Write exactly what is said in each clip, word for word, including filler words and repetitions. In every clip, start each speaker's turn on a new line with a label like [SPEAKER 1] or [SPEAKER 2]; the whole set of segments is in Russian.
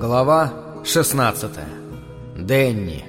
[SPEAKER 1] Глава шестнадцатая. Дэнни.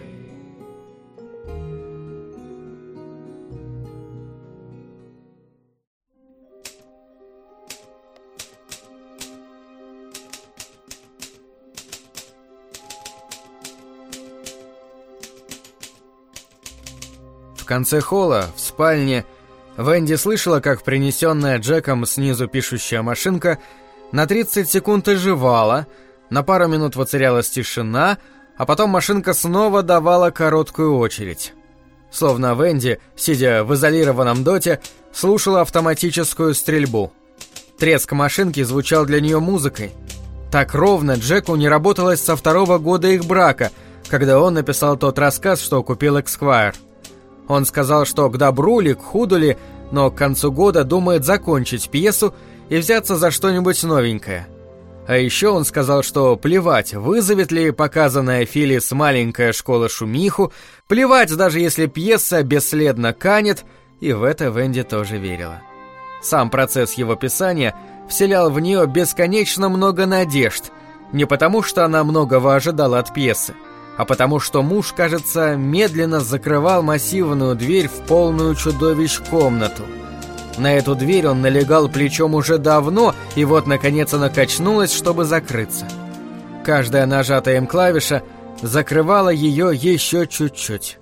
[SPEAKER 1] В конце холла, в спальне, Венди слышала, как принесенная Джеком снизу пишущая машинка на тридцать секунд оживала, на пару минут воцарялась тишина, а потом машинка снова давала короткую очередь. Словно Венди, сидя в изолированном доте, слушала автоматическую стрельбу. Треск машинки звучал для нее музыкой. Так ровно Джеку не работалось со второго года их брака, когда он написал тот рассказ, что купил Эсквайр. Он сказал, что к добру ли, к худу ли, но к концу года думает закончить пьесу и взяться за что-нибудь новенькое. А еще он сказал, что плевать, вызовет ли показанная Филлис маленькая школа шумиху, плевать, даже если пьеса бесследно канет, и в это Венди тоже верила. Сам процесс его писания вселял в нее бесконечно много надежд, не потому что она многого ожидала от пьесы, а потому что муж, кажется, медленно закрывал массивную дверь в полную чудовищ комнату. На эту дверь он налегал плечом уже давно, и вот, наконец, она качнулась, чтобы закрыться. Каждая нажатая им клавиша закрывала ее еще чуть-чуть.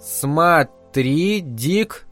[SPEAKER 1] «Смотри, Дик,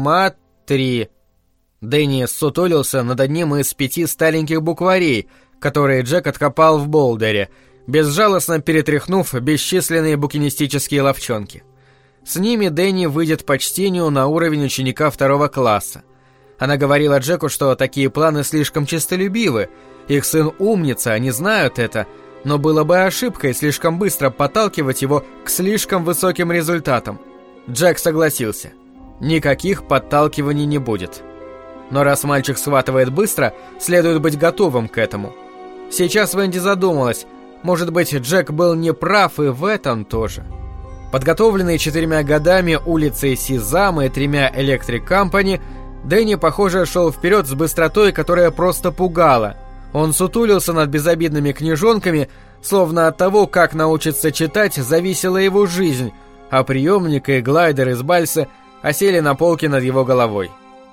[SPEAKER 1] смотри». Дэнни сутулился над одним из пяти стареньких букварей, которые Джек откопал в Болдере, безжалостно перетряхнув бесчисленные букинистические ловчонки. С ними Дэнни выйдет по чтению на уровень ученика второго класса. Она говорила Джеку, что такие планы слишком честолюбивы, их сын умница, они знают это, но было бы ошибкой слишком быстро подталкивать его к слишком высоким результатам. Джек согласился. Никаких подталкиваний не будет. Но раз мальчик схватывает быстро, следует быть готовым к этому. Сейчас Венди задумалась, может быть, Джек был неправ и в этом тоже. Подготовленный четырьмя годами улицей Сезама и тремя Электрик Компани, Дэнни, похоже, шел вперед с быстротой, которая просто пугала. Он сутулился над безобидными книжонками, словно от того, как научиться читать, зависела его жизнь, а приемник и глайдер из бальса осели на полке над его головой.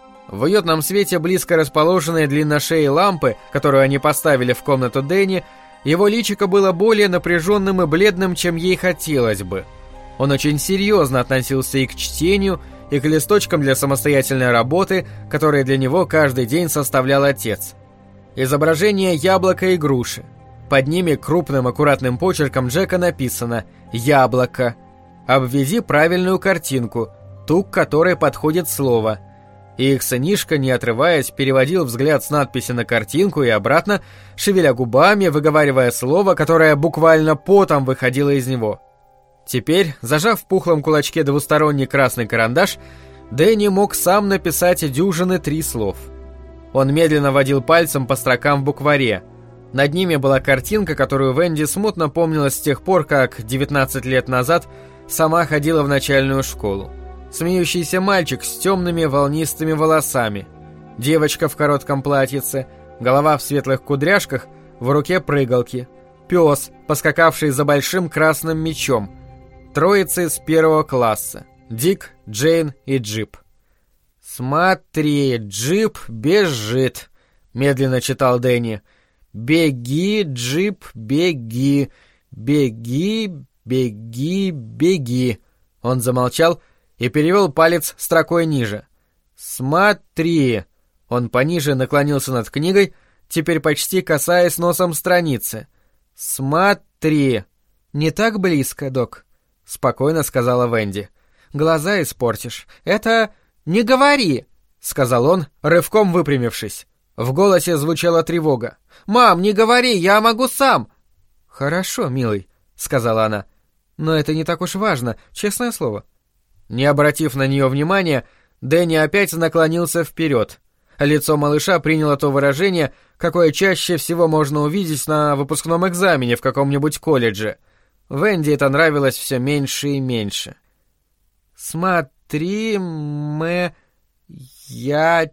[SPEAKER 1] В уютном свете близко расположенной длинношеей лампы, которую они поставили в комнату Дэнни, его личико было более напряженным и бледным, чем ей хотелось бы. Он очень серьезно относился и к чтению, и к листочкам для самостоятельной работы, которые для него каждый день составлял отец. Изображение яблока и груши. Под ними крупным аккуратным почерком Джека написано «Яблоко». Обведи правильную картинку, ту, к которой подходит слово. И их сынишка, не отрываясь, переводил взгляд с надписи на картинку и обратно, шевеля губами, выговаривая слово, которое буквально потом выходило из него. Теперь, зажав в пухлом кулачке двусторонний красный карандаш, Дэнни мог сам написать дюжины три слов. Он медленно водил пальцем по строкам в букваре. Над ними была картинка, которую Венди смутно помнила с тех пор, как девятнадцать лет назад сама ходила в начальную школу. Смеющийся мальчик с темными волнистыми волосами, девочка в коротком платьице, голова в светлых кудряшках, в руке прыгалки, пес, поскакавший за большим красным мячом, троица из первого класса, Дик, Джейн и Джип. «Смотри, Джип бежит», — медленно читал Дэнни. «Беги, Джип, беги, беги, беги, беги». Он замолчал и перевел палец строкой ниже. «Смотри!» Он пониже наклонился над книгой, теперь почти касаясь носом страницы. «Смотри!» «Не так близко, док», — спокойно сказала Венди. «Глаза испортишь. Это... не говори!» — сказал он, рывком выпрямившись. В голосе звучала тревога. «Мам, не говори, я могу сам!» «Хорошо, милый», — сказала она. «Но это не так уж важно, честное слово». Не обратив на нее внимания, Дэнни опять наклонился вперед. Лицо малыша приняло то выражение, какое чаще всего можно увидеть на выпускном экзамене в каком-нибудь колледже. Венди это нравилось все меньше и меньше. «Смотри, мэ... я...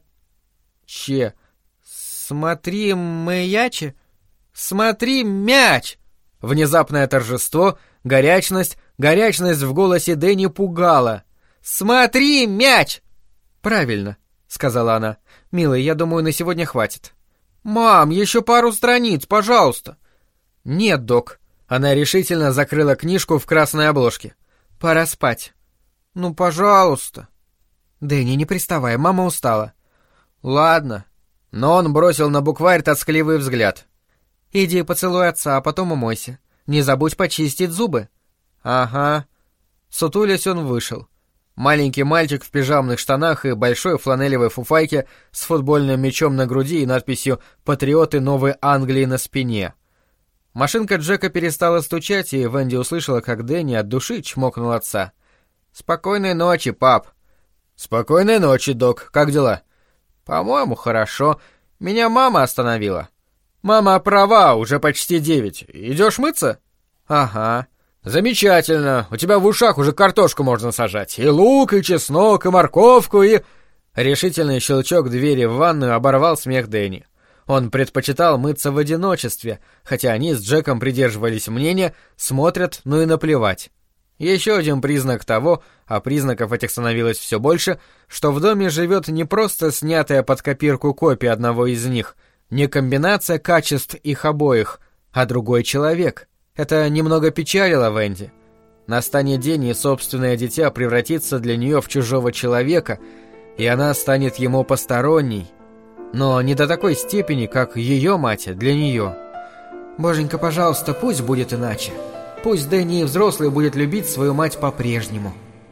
[SPEAKER 1] че... смотри, мэяче... смотри, мяч!» Внезапное торжество, горячность, горячность в голосе Дэнни пугала. «Смотри, мяч!» «Правильно», — сказала она. «Милый, я думаю, на сегодня хватит». «Мам, еще пару страниц, пожалуйста». «Нет, док». Она решительно закрыла книжку в красной обложке. «Пора спать». «Ну, пожалуйста». «Дэнни, не приставай, мама устала». «Ладно». Но он бросил на букварь тоскливый взгляд. «Иди поцелуй отца, а потом умойся. Не забудь почистить зубы». «Ага». Сутулясь, он вышел. Маленький мальчик в пижамных штанах и большой фланелевой фуфайке с футбольным мячом на груди и надписью «Патриоты Новой Англии» на спине. Машинка Джека перестала стучать, и Венди услышала, как Дэнни от души чмокнул отца. «Спокойной ночи, пап». «Спокойной ночи, док. Как дела?» «По-моему, хорошо. Меня мама остановила». «Мама права, уже почти девять. Идешь мыться?» «Ага». «Замечательно. У тебя в ушах уже картошку можно сажать. И лук, и чеснок, и морковку, и...» Решительный щелчок двери в ванную оборвал смех Дэнни. Он предпочитал мыться в одиночестве, хотя они с Джеком придерживались мнения, смотрят, ну и наплевать. Еще один признак того, а признаков этих становилось все больше, что в доме живет не просто снятая под копирку копия одного из них, не комбинация качеств их обоих, а другой человек. Это немного печалило Венди. Настанет день, и собственное дитя превратится для нее в чужого человека, и она станет ему посторонней. Но не до такой степени, как ее мать для нее. «Боженька, пожалуйста, пусть будет иначе. Пусть Дэнни взрослый будет любить свою мать по-прежнему».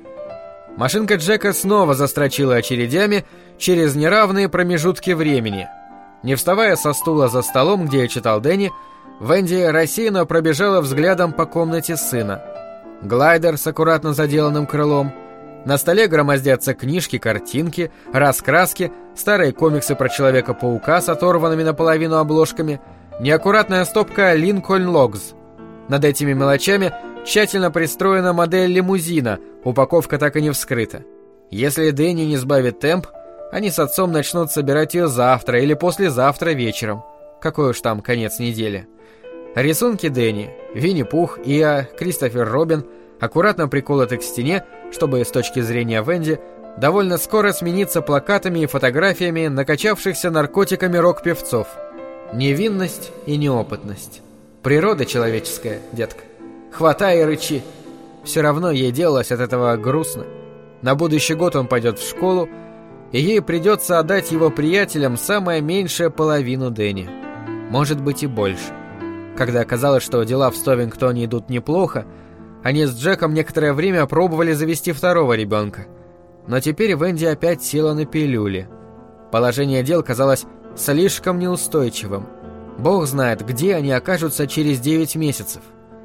[SPEAKER 1] Машинка Джека снова застрочила очередями через неравные промежутки времени. Не вставая со стула за столом, где читал Дэнни, Венди рассеянно пробежала взглядом по комнате сына. Глайдер с аккуратно заделанным крылом. На столе громоздятся книжки, картинки, раскраски, старые комиксы про Человека-паука с оторванными наполовину обложками, неаккуратная стопка Lincoln Logs. Над этими мелочами тщательно пристроена модель лимузина, упаковка так и не вскрыта. Если Дэнни не сбавит темп, они с отцом начнут собирать ее завтра или послезавтра вечером. Какой уж там конец недели. Рисунки Дэнни, Винни-Пух, Иа, Кристофер Робин аккуратно приколоты к стене, чтобы, с точки зрения Венди, довольно скоро смениться плакатами и фотографиями накачавшихся наркотиками рок-певцов. Невинность и неопытность. Природа человеческая, детка. Хватай и рычи. Все равно ей делалось от этого грустно. На будущий год он пойдет в школу, и ей придется отдать его приятелям самое меньшее половину Дэнни. Может быть и больше. Когда оказалось, что дела в Стовингтоне идут неплохо, они с Джеком некоторое время пробовали завести второго ребенка. Но теперь Венди опять села на пилюли. Положение дел казалось слишком неустойчивым. Бог знает, где они окажутся через девять месяцев.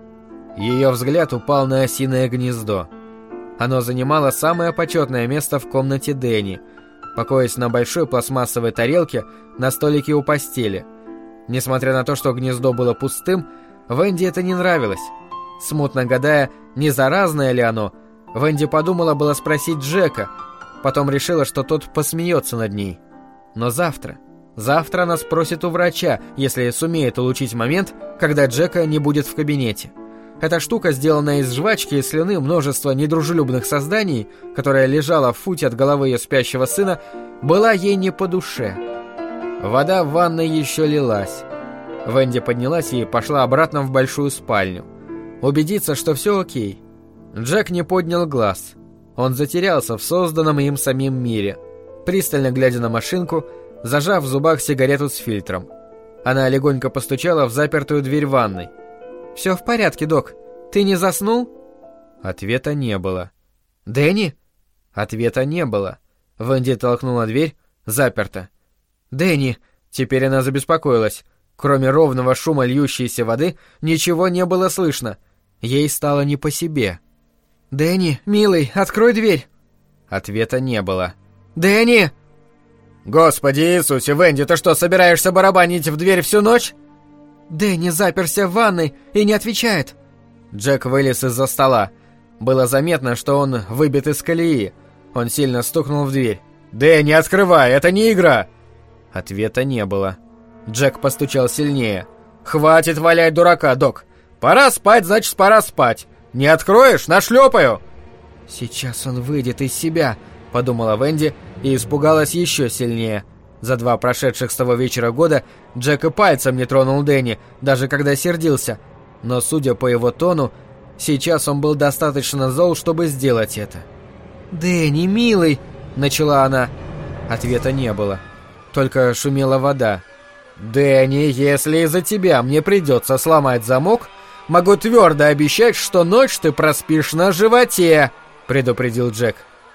[SPEAKER 1] Ее взгляд упал на осиное гнездо. Оно занимало самое почетное место в комнате Дэнни, покоясь на большой пластмассовой тарелке на столике у постели. Несмотря на то, что гнездо было пустым, Венди это не нравилось. Смутно гадая, не заразное ли оно, Венди подумала было спросить Джека, потом решила, что тот посмеется над ней. Но завтра, завтра она спросит у врача, если сумеет улучшить момент, когда Джека не будет в кабинете. Эта штука, сделанная из жвачки и слюны множества недружелюбных созданий, которая лежала в футе от головы ее спящего сына, была ей не по душе. Вода в ванной еще лилась. Венди поднялась и пошла обратно в большую спальню. Убедиться, что все окей. Джек не поднял глаз. Он затерялся в созданном им самим мире, пристально глядя на машинку, зажав в зубах сигарету с фильтром. Она легонько постучала в запертую дверь ванной. «Все в порядке, док. Ты не заснул?» Ответа не было. «Дэнни?» Ответа не было. Венди толкнула дверь. Заперта. «Дэнни!» Теперь она забеспокоилась. Кроме ровного шума льющейся воды, ничего не было слышно. Ей стало не по себе. «Дэнни, милый, открой дверь!» Ответа не было. «Дэнни!» «Господи Иисусе, Венди, ты что, собираешься барабанить в дверь всю ночь?» «Дэнни заперся в ванной и не отвечает». Джек вылез из-за стола. Было заметно, что он выбит из колеи. Он сильно стукнул в дверь. «Дэнни, открывай, это не игра!» Ответа не было. Джек постучал сильнее. «Хватит валять дурака, док! Пора спать, значит, пора спать. Не откроешь — нашлепаю!» «Сейчас он выйдет из себя», — подумала Венди и испугалась еще сильнее. За два прошедших с того вечера года Джек и пальцем не тронул Дэнни, даже когда сердился. Но, судя по его тону, сейчас он был достаточно зол, чтобы сделать это. «Дэнни, милый!» — начала она. Ответа не было. Только шумела вода. «Дэнни, если из-за тебя мне придется сломать замок, могу твердо обещать, что ночь ты проспишь на животе!» — предупредил Джек.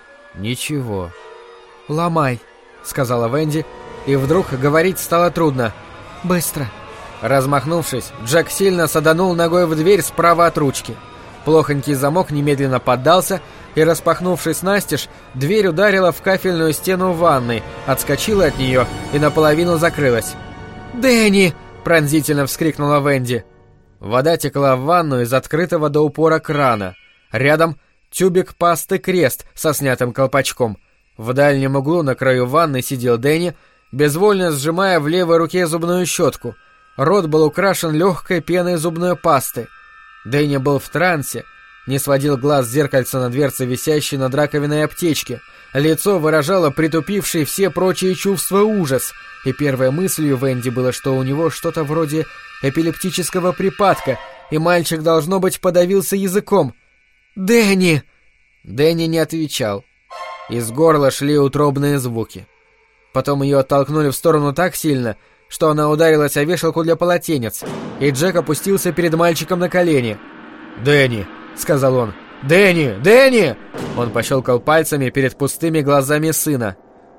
[SPEAKER 1] «Ничего. Ломай», — сказала Венди, и вдруг говорить стало трудно. «Быстро». Размахнувшись, Джек сильно саданул ногой в дверь справа от ручки. Плохонький замок немедленно поддался, и, распахнувшись настежь, дверь ударила в кафельную стену ванной, отскочила от нее и наполовину закрылась. «Дэнни!» — пронзительно вскрикнула Венди. Вода текла в ванну из открытого до упора крана. Рядом тюбик пасты «Крест» со снятым колпачком. В дальнем углу на краю ванны сидел Дэнни, безвольно сжимая в левой руке зубную щетку. Рот был украшен легкой пеной зубной пасты. Дэнни был в трансе, не сводил глаз с зеркальца на дверце, висящей над раковиной аптечки. Лицо выражало притупивший все прочие чувства ужас, и первой мыслью Венди было, что у него что-то вроде эпилептического припадка, и мальчик, должно быть, подавился языком. «Дэнни!» Дэнни не отвечал. Из горла шли утробные звуки. Потом ее оттолкнули в сторону так сильно, что она ударилась о вешалку для полотенец, и Джек опустился перед мальчиком на колени. «Дэнни!» — сказал он. «Дэнни! Дэнни!» Он пощелкал пальцами перед пустыми глазами сына.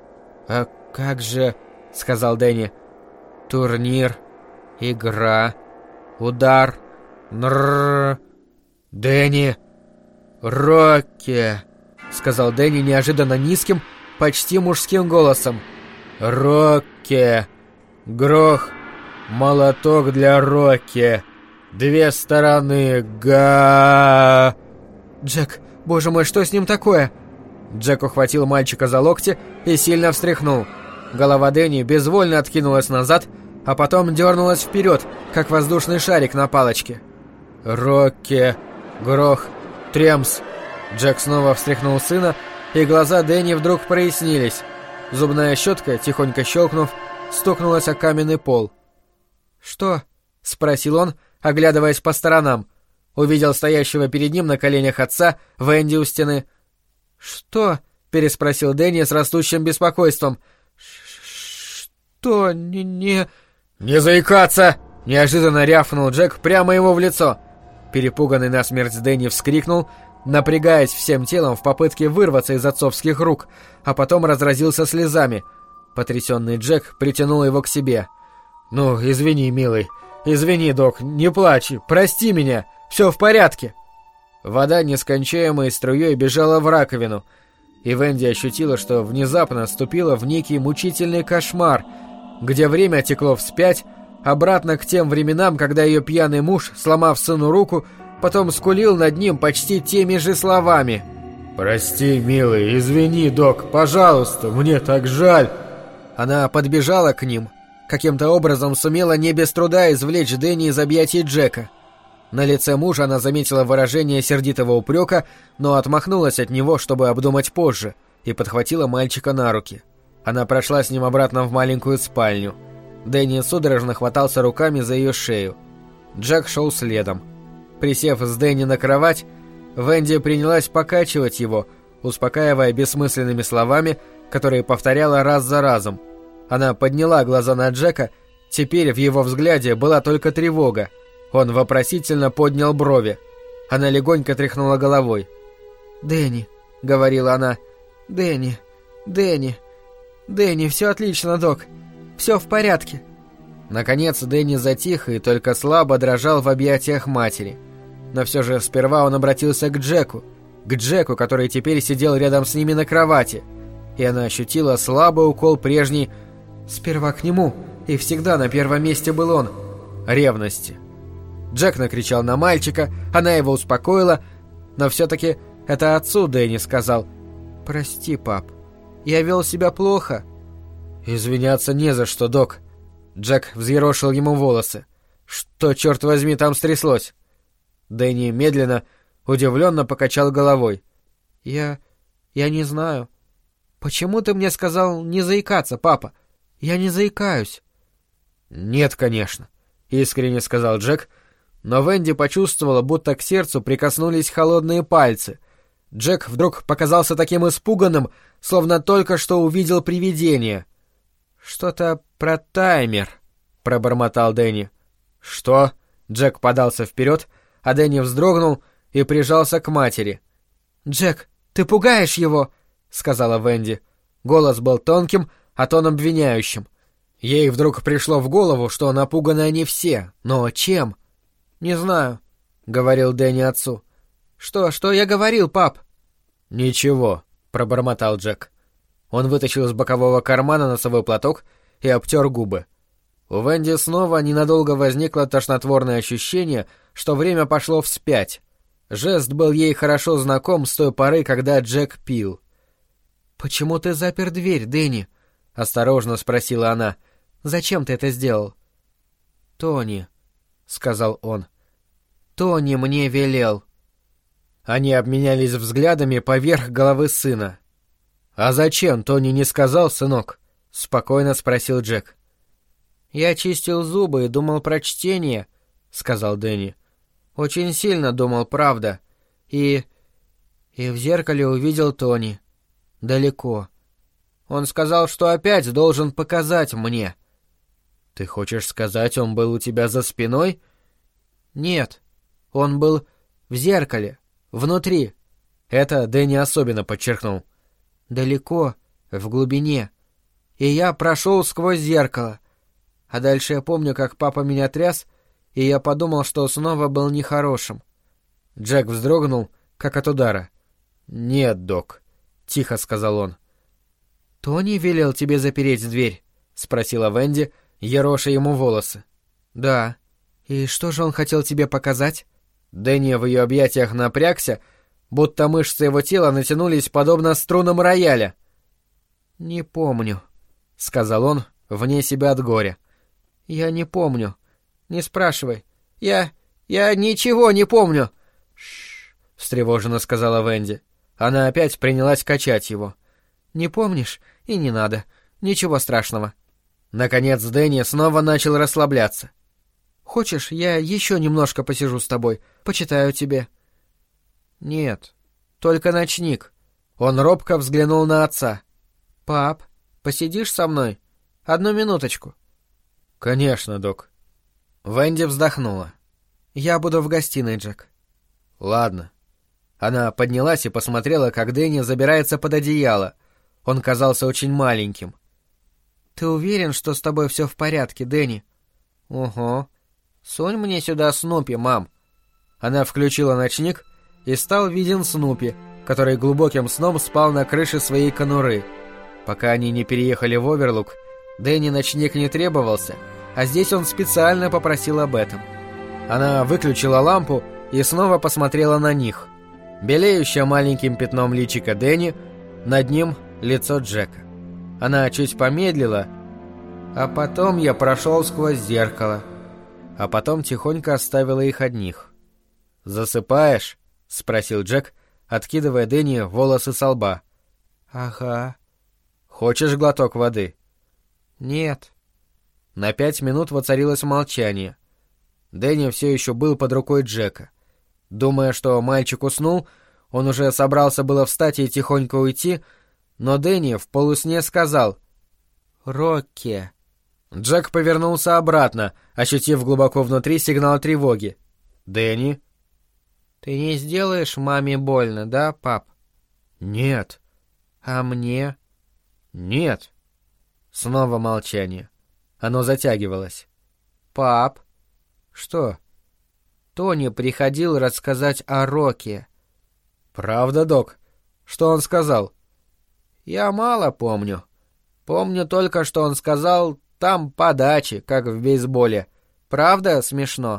[SPEAKER 1] «А как же...» — сказал Дэнни. «Турнир, игра, удар, нрррр...» «Дэнни!» «Рокки!» — сказал Дэнни неожиданно низким, почти мужским голосом. «Рокки! Грох! Молоток для Рокки! Две стороны! Га!» «Джек, боже мой, что с ним такое?» Джек ухватил мальчика за локти и сильно встряхнул. Голова Дэнни безвольно откинулась назад, а потом дернулась вперед, как воздушный шарик на палочке. «Рокки! Грох! Тремс!» Джек снова встряхнул сына, и глаза Дэнни вдруг прояснились. Зубная щетка, тихонько щелкнув, стукнулась о каменный пол. «Что?» — спросил он, оглядываясь по сторонам. Увидел стоящего перед ним на коленях отца, Венди у стены. «Что?» — переспросил Дэнни с растущим беспокойством. «Что? Не... не...» «Не заикаться!» — неожиданно рявкнул Джек прямо ему в лицо. Перепуганный насмерть Дэнни вскрикнул, напрягаясь всем телом в попытке вырваться из отцовских рук, а потом разразился слезами. Потрясенный Джек притянул его к себе. «Ну, извини, милый. Извини, док, не плачь. Прости меня. Все в порядке». Вода нескончаемой струей бежала в раковину, и Венди ощутила, что внезапно вступила в некий мучительный кошмар, где время текло вспять, обратно к тем временам, когда ее пьяный муж, сломав сыну руку, потом скулил над ним почти теми же словами. «Прости, милый, извини, док, пожалуйста, мне так жаль». Она подбежала к ним, каким-то образом сумела не без труда извлечь Дэнни из объятий Джека. На лице мужа она заметила выражение сердитого упрека, но отмахнулась от него, чтобы обдумать позже, и подхватила мальчика на руки. Она прошла с ним обратно в маленькую спальню. Дэнни судорожно хватался руками за ее шею. Джек шел следом. Присев с Дэнни на кровать, Венди принялась покачивать его, успокаивая бессмысленными словами, которые повторяла раз за разом. Она подняла глаза на Джека, теперь в его взгляде была только тревога. Он вопросительно поднял брови. Она легонько тряхнула головой. «Дэнни», — говорила она, — «Дэнни, Дэнни, Дэнни, все отлично, док, все в порядке». Наконец Дэнни затих и только слабо дрожал в объятиях матери. Но все же сперва он обратился к Джеку, к Джеку, который теперь сидел рядом с ними на кровати, и она ощутила слабый укол прежней «сперва к нему, и всегда на первом месте был он» ревности. Джек накричал на мальчика, она его успокоила, но все-таки это отцу Дэнни сказал: «Прости, пап, я вел себя плохо». «Извиняться не за что, док». Джек взъерошил ему волосы. «Что, черт возьми, там стряслось?» Дэнни медленно, удивленно покачал головой.
[SPEAKER 2] «Я... я не знаю. Почему ты мне сказал не заикаться, папа? Я не заикаюсь».
[SPEAKER 1] «Нет, конечно», — искренне сказал Джек, но Венди почувствовала, будто к сердцу прикоснулись холодные пальцы. Джек вдруг показался таким испуганным, словно только что увидел привидение.
[SPEAKER 2] «Что-то про таймер», — пробормотал Дэнни.
[SPEAKER 1] «Что?» — Джек подался вперед, а Дэнни вздрогнул и прижался к матери.
[SPEAKER 2] «Джек, ты пугаешь его!» — сказала Венди. Голос был тонким, а тон обвиняющим.
[SPEAKER 1] Ей вдруг пришло в голову, что напуганы они все. Но чем?
[SPEAKER 2] «Не знаю», — говорил Дэнни отцу. «Что, что я говорил, пап?»
[SPEAKER 1] «Ничего», — пробормотал Джек. Он вытащил из бокового кармана носовой платок и обтер губы. У Венди снова ненадолго возникло тошнотворное ощущение, что время пошло вспять. Жест был ей хорошо знаком с той поры, когда Джек пил.
[SPEAKER 2] «Почему ты запер дверь, Дэнни?» — осторожно спросила она. «Зачем ты это сделал?» «Тони», — сказал он. «Тони мне велел».
[SPEAKER 1] Они обменялись взглядами поверх головы сына. «А зачем Тони не сказал, сынок?» — спокойно спросил Джек.
[SPEAKER 2] «Я чистил зубы и думал про чтение», — сказал Дэнни. «Очень сильно думал, правда. И... и в зеркале увидел Тони. Далеко. Он сказал, что опять должен показать мне».
[SPEAKER 1] «Ты хочешь сказать, он был у тебя за спиной?»
[SPEAKER 2] «Нет. Он был в зеркале. Внутри».
[SPEAKER 1] Это Дэнни особенно подчеркнул.
[SPEAKER 2] «Далеко, в глубине. И я прошел сквозь зеркало. А дальше я помню, как папа меня тряс, и я подумал, что снова был нехорошим».
[SPEAKER 1] Джек вздрогнул, как от удара. «Нет, док», — тихо сказал он.
[SPEAKER 2] «Тони велел тебе запереть дверь?» — спросила Венди, ероша ему волосы. «Да. И что же он хотел тебе показать?»
[SPEAKER 1] Дэнни в ее объятиях напрягся, будто мышцы его тела натянулись подобно струнам рояля.
[SPEAKER 2] «Не помню»,
[SPEAKER 1] — сказал он, вне себя от горя.
[SPEAKER 2] «Я не помню. Не спрашивай. Я... я ничего не помню!»
[SPEAKER 1] «Ш-ш-ш», встревоженно сказала Венди. Она опять принялась качать его.
[SPEAKER 2] «Не помнишь? И не надо. Ничего страшного».
[SPEAKER 1] Наконец Дэнни снова начал расслабляться.
[SPEAKER 2] «Хочешь, я еще немножко посижу с тобой, почитаю тебе?» «Нет, только ночник».
[SPEAKER 1] Он робко взглянул на отца.
[SPEAKER 2] «Пап, посидишь со мной? Одну минуточку».
[SPEAKER 1] «Конечно, док». Венди вздохнула.
[SPEAKER 2] «Я буду в гостиной, Джек».
[SPEAKER 1] «Ладно». Она поднялась и посмотрела, как Дэнни забирается под одеяло. Он казался очень маленьким.
[SPEAKER 2] «Ты уверен, что с тобой все в порядке, Дэнни?» «Угу. Сунь мне сюда Снупи, мам».
[SPEAKER 1] Она включила ночник, и стал виден Снупи, который глубоким сном спал на крыше своей конуры. Пока они не переехали в Оверлук, Дэнни ночник не требовался, а здесь он специально попросил об этом. Она выключила лампу и снова посмотрела на них. Белеющее маленьким пятном личико Дэнни, над ним лицо Джека. Она чуть помедлила, а потом я прошел сквозь зеркало, а потом тихонько оставила их одних. «Засыпаешь?» — спросил Джек, откидывая Дэнни волосы со лба.
[SPEAKER 2] «Ага».
[SPEAKER 1] «Хочешь глоток воды?»
[SPEAKER 2] «Нет».
[SPEAKER 1] На пять минут воцарилось молчание. Дэнни все еще был под рукой Джека. Думая, что мальчик уснул, он уже собрался было встать и тихонько уйти, но Дэнни в полусне сказал «Рокки». Джек повернулся обратно, ощутив глубоко внутри сигнал тревоги. «Дэнни?»
[SPEAKER 2] «Ты не сделаешь маме больно, да, пап?»
[SPEAKER 1] «Нет».
[SPEAKER 2] «А мне?»
[SPEAKER 1] «Нет». Снова молчание. Оно затягивалось.
[SPEAKER 2] «Пап?»
[SPEAKER 1] «Что?»
[SPEAKER 2] «Тони приходил рассказать о Рокки».
[SPEAKER 1] «Правда, док? Что он сказал?»
[SPEAKER 2] «Я мало помню. Помню только, что он сказал, там подачи, как в бейсболе. Правда смешно?»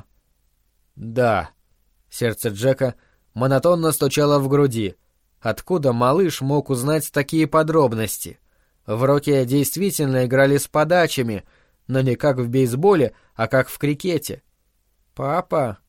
[SPEAKER 1] «Да». Сердце Джека монотонно стучало в груди. Откуда малыш мог узнать такие подробности? В Рокки действительно играли с подачами, но не как в бейсболе, а как в крикете.
[SPEAKER 2] «Папа?»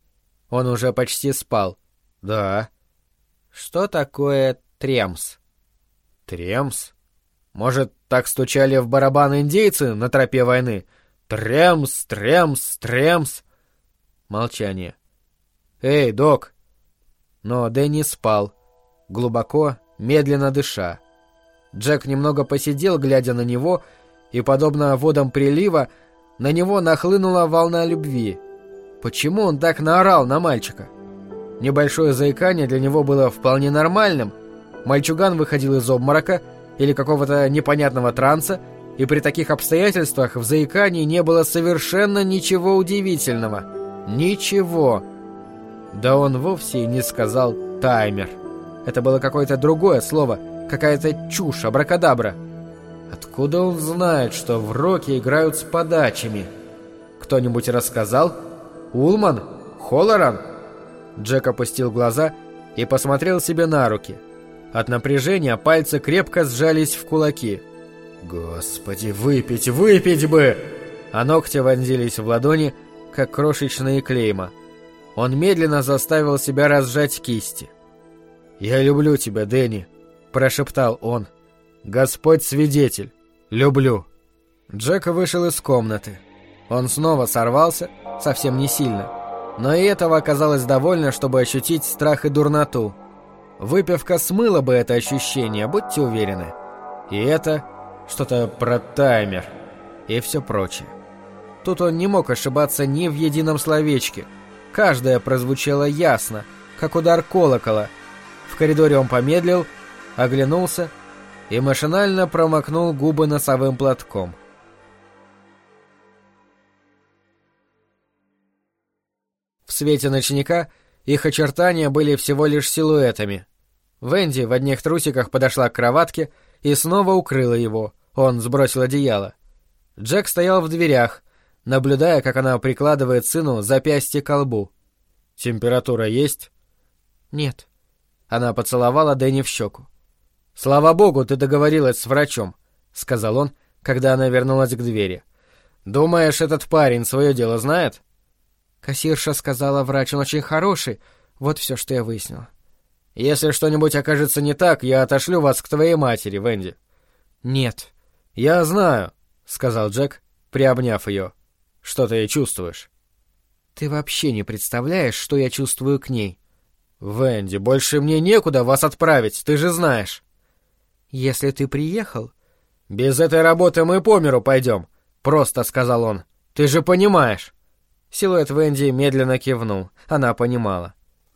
[SPEAKER 2] Он уже почти спал.
[SPEAKER 1] «Да».
[SPEAKER 2] «Что такое тремс?»
[SPEAKER 1] «Тремс? Может, так стучали в барабан индейцы на тропе войны? Тремс, тремс, тремс».
[SPEAKER 2] Молчание.
[SPEAKER 1] «Эй, док!»
[SPEAKER 2] Но Дэнни спал, глубоко, медленно дыша. Джек немного посидел, глядя на него, и, подобно водам прилива, на него нахлынула волна любви. Почему он так наорал на мальчика? Небольшое заикание для него было вполне нормальным. Мальчуган выходил из обморока или какого-то непонятного транса, и при таких обстоятельствах в заикании не было совершенно ничего удивительного. Ничего. Да он вовсе и не сказал «таймер». Это было какое-то другое слово, какая-то чушь, абракадабра. Откуда он знает, что в роке играют с подачами? Кто-нибудь рассказал? Улман? Холлоран? Джек опустил глаза и посмотрел себе на руки. От напряжения пальцы крепко сжались в кулаки. Господи, выпить, выпить бы! А ногти вонзились в ладони, как крошечные клейма. Он медленно заставил себя разжать кисти. «Я люблю тебя, Дэнни», — прошептал он. «Господь свидетель. Люблю». Джек вышел из комнаты. Он снова сорвался, совсем не сильно. Но и этого оказалось довольно, чтобы ощутить страх и дурноту. Выпивка смыла бы это ощущение, будьте уверены. И это что-то про таймер и все прочее. Тут он не мог ошибаться ни в едином словечке. Каждое прозвучало ясно, как удар колокола. В коридоре он помедлил, оглянулся и машинально промокнул губы носовым платком. В свете ночника их очертания были всего лишь силуэтами. Венди в одних трусиках подошла к кроватке и снова укрыла его. Он сбросил одеяло. Джек стоял в дверях, наблюдая, как она прикладывает сыну запястье к лбу. «Температура есть?» «Нет». Она поцеловала Дэнни в щеку. «Слава богу, ты договорилась с врачом», — сказал он, когда она вернулась к двери. «Думаешь, этот парень свое дело знает?» «Кассирша сказала, врач, он очень хороший. Вот все, что я выяснила». «Если что-нибудь окажется не так, я отошлю вас к твоей матери, Венди». «Нет». «Я знаю», — сказал Джек, приобняв ее. «Что ты чувствуешь?» «Ты вообще не представляешь, что я чувствую к ней». «Венди, больше мне некуда вас отправить, ты же знаешь». «Если ты приехал...» «Без этой работы мы по миру пойдем», — просто сказал он. «Ты же понимаешь». Силуэт Венди медленно кивнул. Она понимала.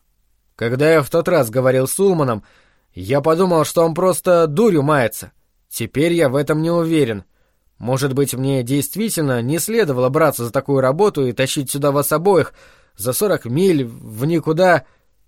[SPEAKER 2] «Когда я в тот раз говорил с Улманом, я подумал, что он просто дурью мается. Теперь я в этом не уверен. Может быть, мне действительно не следовало браться за такую работу и тащить сюда вас обоих за сорок миль в никуда...»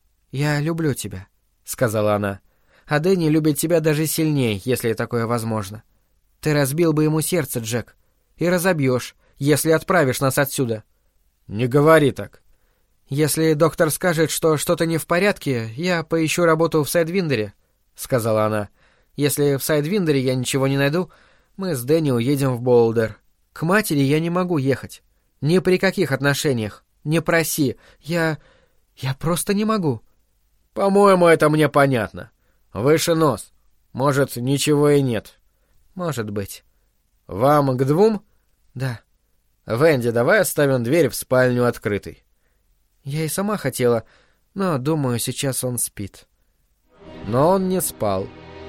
[SPEAKER 2] «Я люблю тебя», — сказала она. «А Дэнни любит тебя даже сильнее, если такое возможно. Ты разбил бы ему сердце, Джек, и разобьешь, если отправишь нас отсюда». «Не говори так». «Если доктор скажет, что что-то не в порядке, я поищу работу в Сайдвиндере», — сказала она. «Если в Сайдвиндере я ничего не найду, мы с Дэнни уедем в Боулдер. К матери я не могу ехать. Ни при каких отношениях. Не проси. Я... я просто не могу». «По-моему, это мне понятно. Выше нос. Может, ничего и нет». «Может быть». «Вам к двум?» «Да». «Венди, давай оставим дверь в спальню открытой». «Я и сама хотела, но, думаю, сейчас он спит». Но он не спал.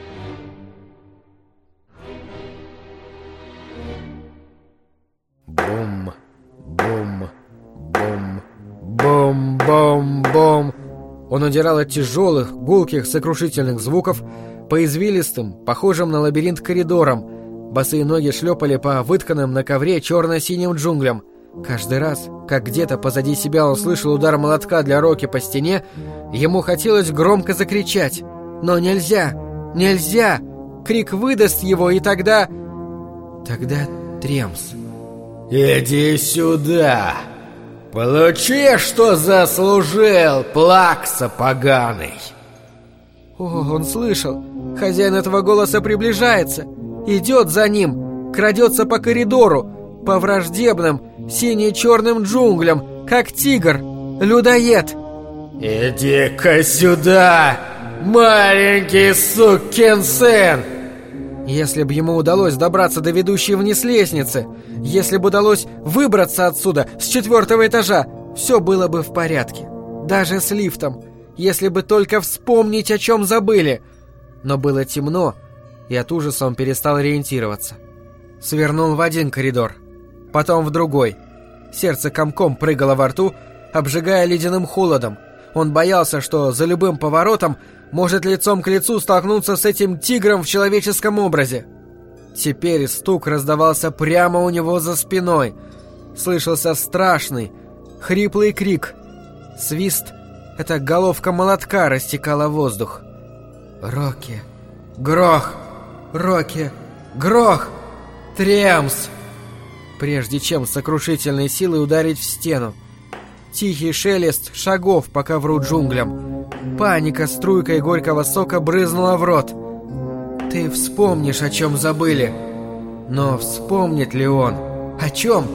[SPEAKER 2] Бум, бум, бум, бум, бум, бум. Он удирал от тяжелых, гулких, сокрушительных звуков по извилистым, похожим на лабиринт коридорам. Босые ноги шлепали по вытканным на ковре черно-синим джунглям. Каждый раз, как где-то позади себя он слышал удар молотка для Рокки по стене, ему хотелось громко закричать. Но нельзя! Нельзя! Крик выдаст его, и тогда... Тогда Тремс.
[SPEAKER 1] «Иди сюда! Получи, что заслужил, плакса поганый!»
[SPEAKER 2] О, он слышал. Хозяин этого голоса приближается. Идет за ним, крадется по коридору, по враждебным, сине-черным джунглям, как тигр, людоед.
[SPEAKER 1] «Иди-ка сюда, маленький сукин сын!»
[SPEAKER 2] Если бы ему удалось добраться до ведущей вниз лестницы, если бы удалось выбраться отсюда, с четвертого этажа, все было бы в порядке. Даже с лифтом, если бы только вспомнить, о чем забыли. Но было темно, и от ужаса он перестал ориентироваться. Свернул в один коридор, потом в другой. Сердце комком прыгало во рту, обжигая ледяным холодом. Он боялся, что за любым поворотом может лицом к лицу столкнуться с этим тигром в человеческом образе. Теперь стук раздавался прямо у него за спиной. Слышался страшный, хриплый крик. Свист — это головка молотка растекала воздух. «Рокки! Грох! Рокки! Грох! Тремс!» Прежде чем с сокрушительной силой ударить в стену. Тихий шелест шагов по ковру джунглям. Паника струйкой горького сока брызнула в рот. Ты вспомнишь, о чем забыли. Но вспомнит ли он? О чем?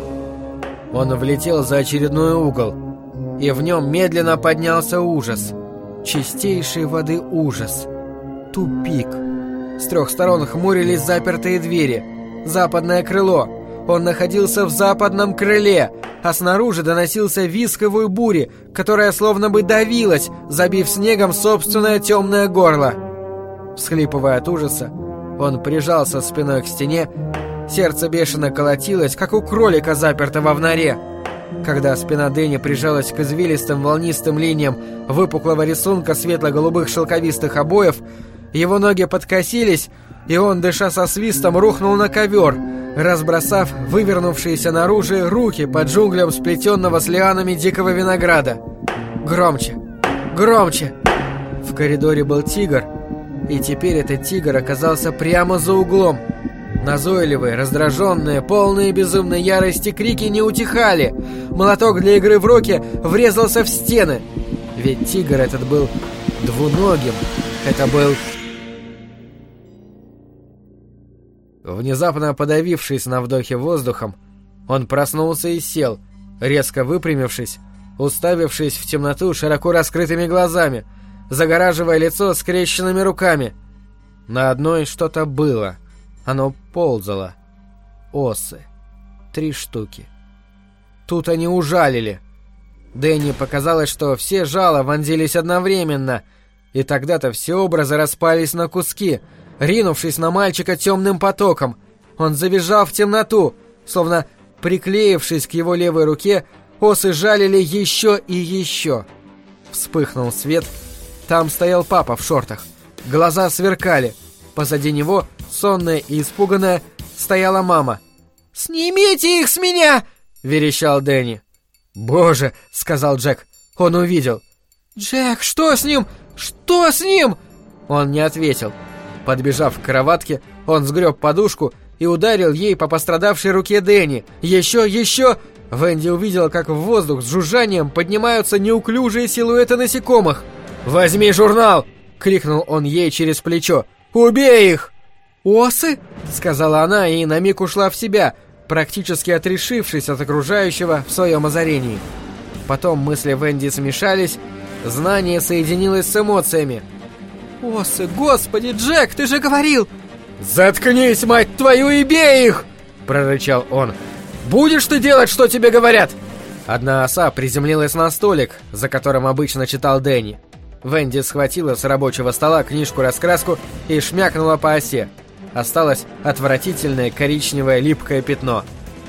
[SPEAKER 2] Он влетел за очередной угол, и в нем медленно поднялся ужас. Чистейшей воды ужас. Тупик. С трех сторон хмурились запертые двери. Западное крыло. Он находился в западном крыле, а снаружи доносился визг его бури, которая словно бы давилась, забив снегом собственное темное горло. Всхлипывая от ужаса, он прижался спиной к стене, сердце бешено колотилось, как у кролика, запертого в норе. Когда спина Дэнни прижалась к извилистым волнистым линиям выпуклого рисунка светло-голубых шелковистых обоев, его ноги подкосились, и он, дыша со свистом, рухнул на ковер, разбросав вывернувшиеся наружу руки под джунглям сплетенного с лианами дикого винограда. Громче! Громче! В коридоре был тигр, и теперь этот тигр оказался прямо за углом. Назойливые, раздраженные, полные безумной ярости крики не утихали. Молоток для игры в роки врезался в стены. Ведь тигр этот был двуногим. Это был... Внезапно подавившись на вдохе воздухом, он проснулся и сел, резко выпрямившись, уставившись в темноту широко раскрытыми глазами, загораживая лицо скрещенными руками. На одной что-то было. Оно ползало. Осы. Три штуки. Тут они ужалили. Дэнни показалось, что все жало вонзились одновременно, и тогда-то все образы распались на куски, ринувшись на мальчика темным потоком. Он завизжал в темноту, словно приклеившись к его левой руке, осы жалили еще и еще. Вспыхнул свет. Там стоял папа в шортах. Глаза сверкали. Позади него, сонная и испуганная, стояла мама. «Снимите их с меня!» — верещал Дэнни. «Боже!» — сказал Джек. Он увидел. «Джек, что с ним? Что с ним?» Он не ответил. Подбежав к кроватке, он сгреб подушку и ударил ей по пострадавшей руке Дэнни. Еще, еще... Венди увидела, как в воздух с жужжанием поднимаются неуклюжие силуэты насекомых. «Возьми журнал!» — крикнул он ей через плечо. «Убей их!» «Осы?» — сказала она и на миг ушла в себя, практически отрешившись от окружающего в своем озарении. Потом мысли Венди смешались, знание соединилось с эмоциями. «Осы, господи, Джек, ты же говорил!» «Заткнись, мать твою, и бей их!» — прорычал он. «Будешь ты делать, что тебе говорят?» Одна оса приземлилась на столик, за которым обычно читал Дэнни. Венди схватила с рабочего стола книжку-раскраску и шмякнула по осе. Осталось отвратительное коричневое липкое пятно.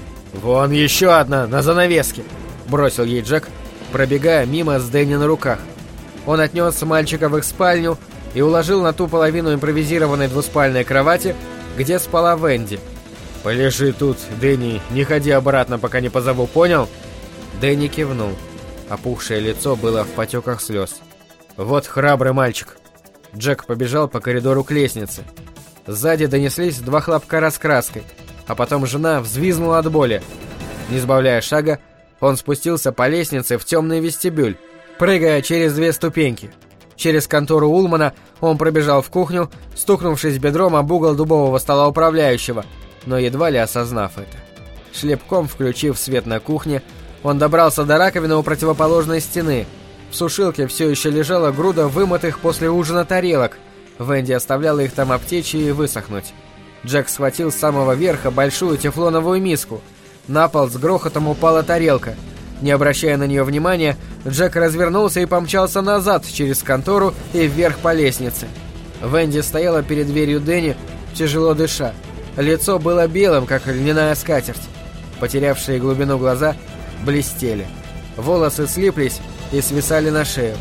[SPEAKER 2] «Вон еще одна, на занавеске!» — бросил ей Джек, пробегая мимо с Дэнни на руках. Он отнес мальчика в их спальню и уложил на ту половину импровизированной двуспальной кровати, где спала Венди. «Полежи тут, Дэнни, не ходи обратно, пока не позову, понял?» Дэнни кивнул. Опухшее лицо было в потеках слез. «Вот храбрый мальчик!» Джек побежал по коридору к лестнице. Сзади донеслись два хлопка раскраской, а потом жена взвизгнула от боли. Не сбавляя шага, он спустился по лестнице в темный вестибюль, прыгая через две ступеньки. Через контору Улмана он пробежал в кухню, стукнувшись бедром об угол дубового стола управляющего, но едва ли осознав это. Шлепком включив свет на кухне, он добрался до раковины у противоположной стены,
[SPEAKER 1] В сушилке все еще лежала груда вымытых после ужина тарелок. Венди оставляла их там обтечь и высохнуть. Джек схватил с самого верха большую тефлоновую миску. На пол с грохотом упала тарелка. Не обращая на нее внимания, Джек развернулся и помчался назад через контору и вверх по лестнице. Венди стояла перед дверью Дэнни, тяжело дыша. Лицо было белым, как льняная скатерть. Потерявшие глубину глаза блестели. Волосы слиплись и свисали на шею.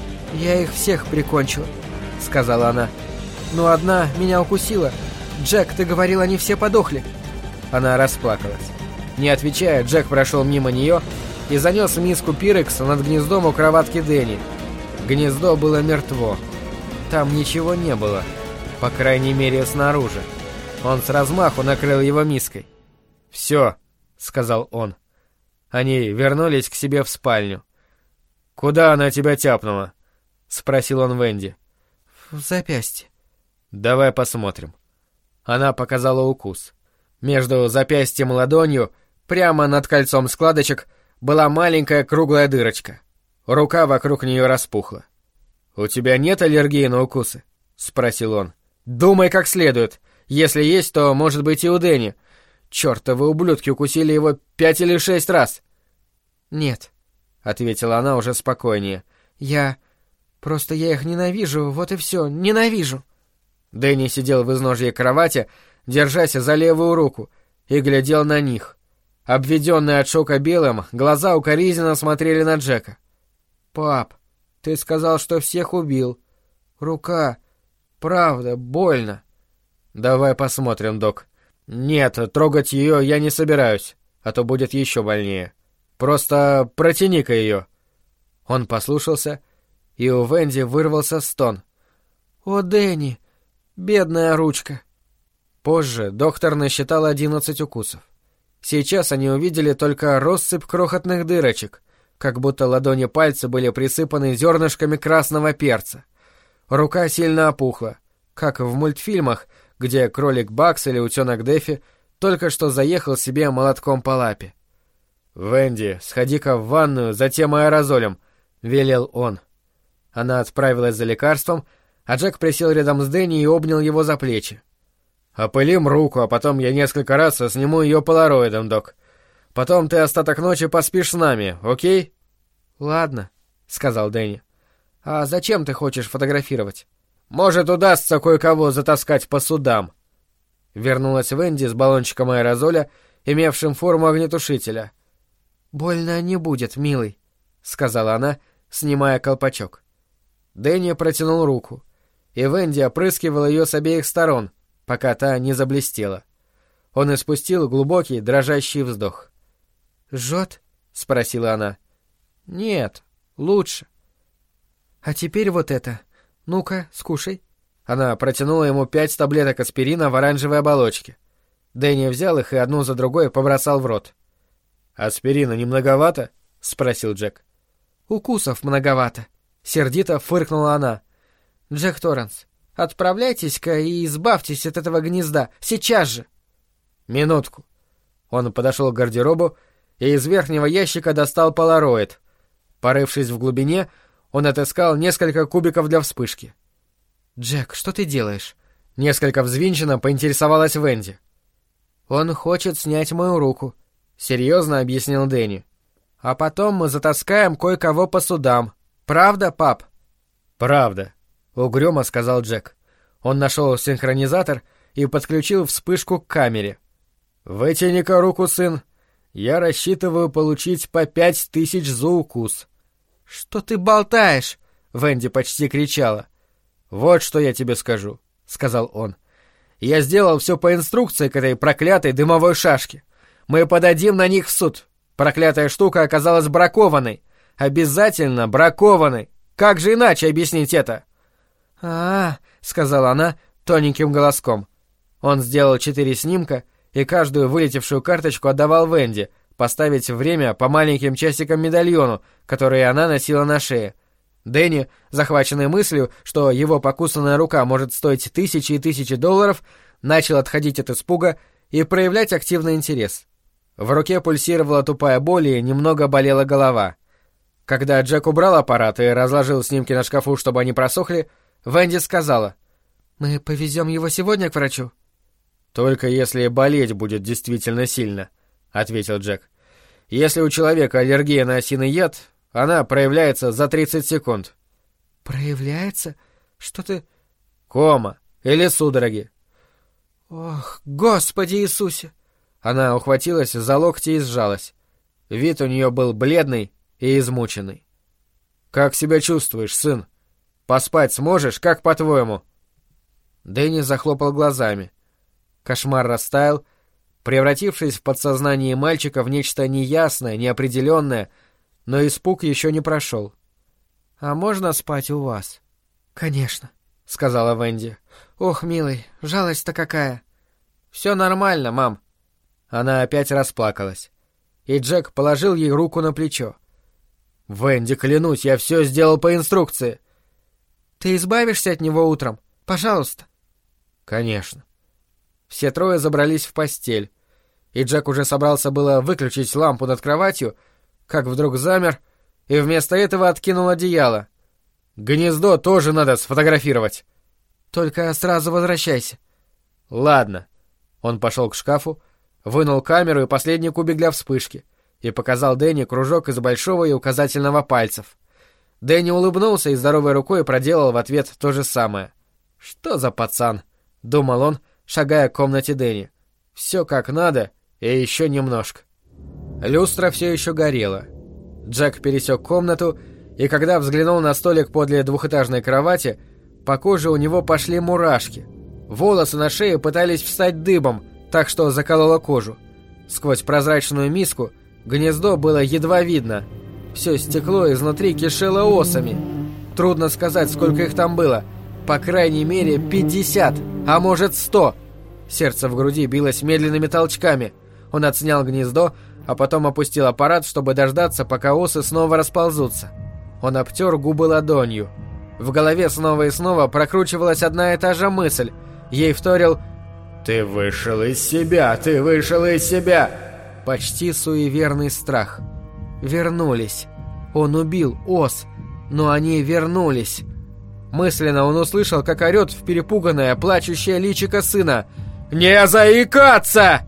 [SPEAKER 1] «Я их всех прикончила», — сказала она. «Но одна меня укусила. Джек, ты говорил, они все подохли». Она расплакалась. Не отвечая, Джек прошел мимо нее и занес миску пирекса над гнездом у кроватки Дэнни. Гнездо было мертво. Там ничего не было, по крайней мере, снаружи. Он с размаху накрыл его миской. «Все», — сказал он. Они вернулись к себе в спальню. «Куда она тебя тяпнула?» — спросил он Венди.
[SPEAKER 2] «В запястье».
[SPEAKER 1] «Давай посмотрим». Она показала укус. Между запястьем и ладонью, прямо над кольцом складочек, была маленькая круглая дырочка. Рука вокруг нее распухла. «У тебя нет аллергии на укусы?» — спросил он. «Думай как следует. Если есть, то, может быть, и у Дэнни. Чёртовы ублюдки укусили его пять или шесть раз».
[SPEAKER 2] «Нет», — ответила она уже спокойнее. «Я... просто я их ненавижу, вот и все, ненавижу».
[SPEAKER 1] Дэнни сидел в изножье кровати, держась за левую руку, и глядел на них. Обведенные от шока белым, глаза укоризненно смотрели на Джека. «Пап, ты сказал, что всех убил. Рука... правда, больно». «Давай посмотрим, док». «Нет, трогать ее я не собираюсь, а то будет еще больнее. Просто протяни-ка ее». Он послушался, и у Венди вырвался стон.
[SPEAKER 2] «О, Дэнни, бедная ручка».
[SPEAKER 1] Позже доктор насчитал одиннадцать укусов. Сейчас они увидели только россыпь крохотных дырочек, как будто ладони пальца были присыпаны зернышками красного перца. Рука сильно опухла, как в мультфильмах, где кролик Бакс или утенок Дэффи только что заехал себе молотком по лапе. «Венди, сходи-ка в ванную за тем аэрозолем», — велел он. Она отправилась за лекарством, а Джек присел рядом с Дэнни и обнял его за плечи. «Опылим руку, а потом я несколько раз сниму ее полароидом, док. Потом ты остаток ночи поспишь с нами, окей?»
[SPEAKER 2] «Ладно», — сказал Дэнни. «А зачем ты хочешь фотографировать?»
[SPEAKER 1] «Может, удастся кое-кого затаскать по судам». Вернулась Венди с баллончиком аэрозоля, имевшим форму огнетушителя.
[SPEAKER 2] «Больно не будет, милый», — сказала она, снимая колпачок.
[SPEAKER 1] Дэнни протянул руку, и Венди опрыскивала ее с обеих сторон, пока та не заблестела. Он испустил глубокий, дрожащий вздох.
[SPEAKER 2] «Жжет?»
[SPEAKER 1] — спросила она.
[SPEAKER 2] «Нет, лучше». «А теперь вот это. Ну-ка, скушай».
[SPEAKER 1] Она протянула ему пять таблеток аспирина в оранжевой оболочке. Дэнни взял их и одну за другой побросал в рот. «Аспирина не многовато?» — спросил Джек.
[SPEAKER 2] «Укусов многовато», — сердито фыркнула она. «Джек Торренс, отправляйтесь-ка и избавьтесь от этого гнезда, сейчас же!»
[SPEAKER 1] «Минутку». Он подошел к гардеробу и из верхнего ящика достал полароид. Порывшись в глубине, он отыскал несколько кубиков для вспышки.
[SPEAKER 2] «Джек, что ты делаешь?»
[SPEAKER 1] Несколько взвинченно поинтересовалась Венди.
[SPEAKER 2] «Он хочет снять мою руку», —
[SPEAKER 1] серьезно объяснил Дэнни.
[SPEAKER 2] «А потом мы затаскаем кое-кого по судам. Правда, пап?»
[SPEAKER 1] «Правда», — угрюмо сказал Джек. Он нашел синхронизатор и подключил вспышку к камере. «Вытяни-ка руку, сын. Я рассчитываю получить по пять тысяч за укус».
[SPEAKER 2] «Что ты болтаешь?»
[SPEAKER 1] — Венди почти кричала. «Вот что я тебе скажу», — сказал он. «Я сделал все по инструкции к этой проклятой дымовой шашке. Мы подадим на них в суд. Проклятая штука оказалась бракованной. Обязательно бракованной. Как же иначе объяснить это?»
[SPEAKER 2] «А-а-а», — сказала она тоненьким голоском.
[SPEAKER 1] Он сделал четыре снимка и каждую вылетевшую карточку отдавал Венди, поставить время по маленьким часикам медальону, которые она носила на шее. Дэнни, захваченный мыслью, что его покусанная рука может стоить тысячи и тысячи долларов, начал отходить от испуга и проявлять активный интерес. В руке пульсировала тупая боль и немного болела голова. Когда Джек убрал аппарат и разложил снимки на шкафу, чтобы они просохли, Венди сказала:
[SPEAKER 2] «Мы повезем его сегодня к врачу?»
[SPEAKER 1] «Только если болеть будет действительно сильно», — ответил Джек. «Если у человека аллергия на осиный яд, она проявляется за тридцать секунд».
[SPEAKER 2] «Проявляется? Что ты...»
[SPEAKER 1] «Кома или судороги».
[SPEAKER 2] «Ох, Господи Иисусе!»
[SPEAKER 1] Она ухватилась за локти и сжалась. Вид у нее был бледный и измученный. «Как себя чувствуешь, сын? Поспать сможешь, как по-твоему?» Дэнни захлопал глазами. Кошмар растаял, превратившись в подсознание мальчика в нечто неясное, неопределенное, но испуг еще не прошел.
[SPEAKER 2] «А можно спать у вас?» «Конечно», — сказала Венди. «Ох, милый, жалость-то какая!»
[SPEAKER 1] «Все нормально, мам». Она опять расплакалась. И Джек положил ей руку на плечо. «Венди, клянусь, я все сделал по инструкции».
[SPEAKER 2] «Ты избавишься от него утром? Пожалуйста».
[SPEAKER 1] «Конечно». Все трое забрались в постель, и Джек уже собрался было выключить лампу над кроватью, как вдруг замер и вместо этого откинул одеяло. «Гнездо тоже надо сфотографировать».
[SPEAKER 2] «Только сразу возвращайся».
[SPEAKER 1] «Ладно». Он пошел к шкафу, вынул камеру и последний кубик для вспышки и показал Дэнни кружок из большого и указательного пальцев. Дэнни улыбнулся и здоровой рукой проделал в ответ то же самое. «Что за пацан?» — думал он, шагая к комнате Дэнни. «Все как надо и еще немножко». Люстра все еще горела. Джек пересек комнату, и когда взглянул на столик подле двухэтажной кровати, по коже у него пошли мурашки. Волосы на шее пытались встать дыбом, так что закололо кожу. Сквозь прозрачную миску гнездо было едва видно. Все стекло изнутри кишело осами. Трудно сказать, сколько их там было. По крайней мере, пятьдесят, а может сто. Сердце в груди билось медленными толчками. Он отснял гнездо, а потом опустил аппарат, чтобы дождаться, пока осы снова расползутся. Он обтер губы ладонью. В голове снова и снова прокручивалась одна и та же мысль. Ей вторил: «Ты вышел из себя, ты вышел из себя!» Почти суеверный страх. Вернулись. Он убил ос, но они вернулись. Мысленно он услышал, как орет в перепуганное, плачущее личико сына: «Не заикаться!»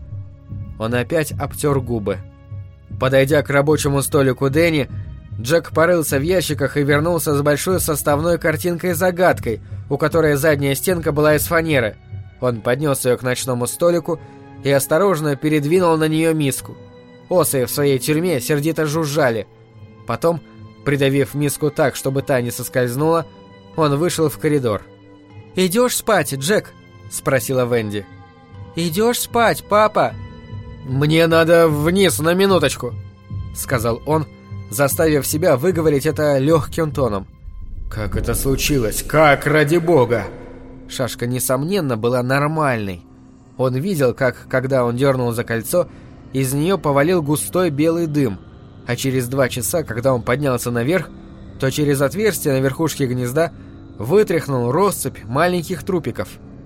[SPEAKER 1] Он опять обтер губы. Подойдя к рабочему столику Дэнни, Джек порылся в ящиках и вернулся с большой составной картинкой-загадкой, у которой задняя стенка была из фанеры. Он поднес ее к ночному столику и осторожно передвинул на нее миску. Осы в своей тюрьме сердито жужжали. Потом, придавив миску так, чтобы та не соскользнула, он вышел в коридор.
[SPEAKER 2] «Идешь спать, Джек?» — спросила Венди. «Идешь спать, папа?»
[SPEAKER 1] «Мне надо вниз на минуточку», — сказал он, заставив себя выговорить это легким тоном. «Как это случилось? Как, ради бога?» Шашка, несомненно, была нормальной. Он видел, как, когда он дернул за кольцо, из нее повалил густой белый дым, а через два часа, когда он поднялся наверх, то через отверстие на верхушке гнезда вытряхнул россыпь маленьких трупиков.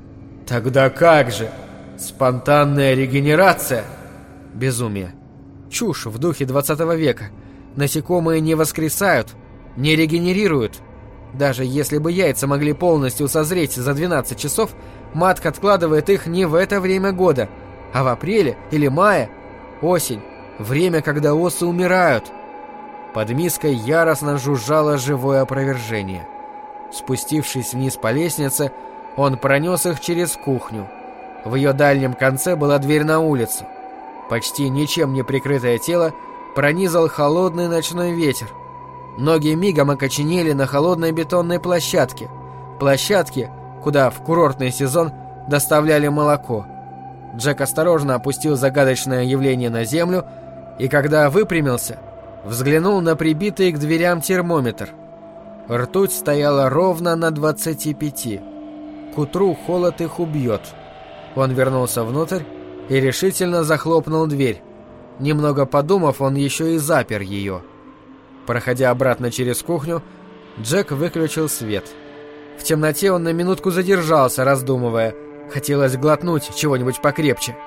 [SPEAKER 1] «Тогда как же? Спонтанная регенерация?» Безумие. Чушь в духе двадцатого века. Насекомые не воскресают, не регенерируют. Даже если бы яйца могли полностью созреть за двенадцать часов, матка откладывает их не в это время года, а в апреле или мае. Осень. Время, когда осы умирают. Под миской яростно жужжало живое опровержение. Спустившись вниз по лестнице, он пронес их через кухню. В ее дальнем конце была дверь на улицу. Почти ничем не прикрытое тело пронизал холодный ночной ветер. Ноги мигом окоченели на холодной бетонной площадке. Площадке, куда в курортный сезон доставляли молоко. Джек осторожно опустил загадочное явление на землю и, когда выпрямился, взглянул на прибитый к дверям термометр. Ртуть стояла ровно на двадцати пяти. К утру холод их убьет. Он вернулся внутрь и решительно захлопнул дверь. Немного подумав, он еще и запер ее. Проходя обратно через кухню, Джек выключил свет. В темноте он на минутку задержался, раздумывая. Хотелось глотнуть чего-нибудь покрепче.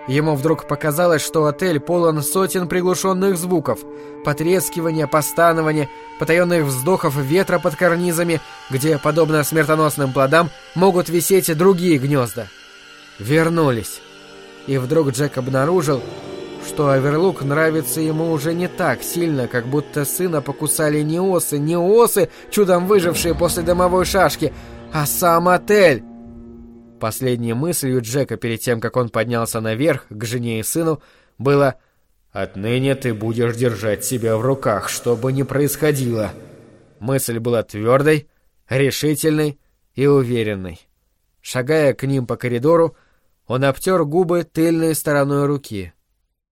[SPEAKER 2] Ему вдруг показалось, что отель полон сотен приглушенных звуков, потрескивания, постанования, потаенных вздохов ветра под карнизами, где, подобно смертоносным плодам, могут висеть и другие гнезда. Вернулись. И вдруг Джек обнаружил, что Оверлук нравится ему уже не так сильно, как будто сына покусали не осы, не осы, чудом выжившие после дымовой шашки, а сам отель. Последней мыслью Джека перед тем, как он поднялся наверх к жене и сыну, было: «Отныне ты будешь держать себя в руках, что бы ни происходило». Мысль была твердой, решительной и уверенной. Шагая к ним по коридору, он обтер губы тыльной стороной руки.